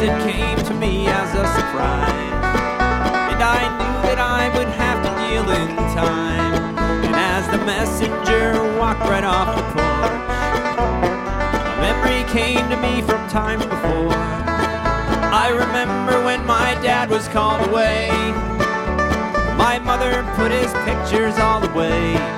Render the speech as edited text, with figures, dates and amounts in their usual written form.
it came to me as a surprise, and I knew that I would have to deal in time. And as the messenger walked right off the porch, a memory came to me from times before. I remember when my dad was called away, my mother put his pictures all away.